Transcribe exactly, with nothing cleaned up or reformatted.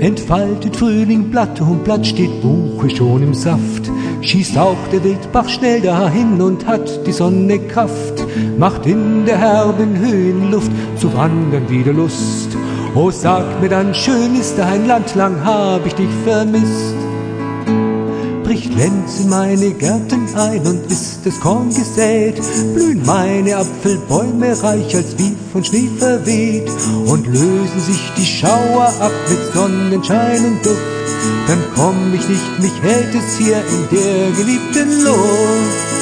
Entfaltet Frühling Blatt, und Blatt steht Buche schon im Saft. Schießt auch der Wildbach schnell dahin und hat die Sonne Kraft, macht in der herben Höhenluft zu wandern wieder Lust. Oh, sag mir dann, schön ist dein Land, lang hab ich dich vermisst. Bricht Lenz in meine Gärten ein und ist das Korn gesät, blühen meine Apfelbäume reich als wie von Schnee verweht, und lösen sich die Schauer ab mit Sonnenschein und Duft, dann komm ich nicht, mich hält es hier in der geliebten Luft.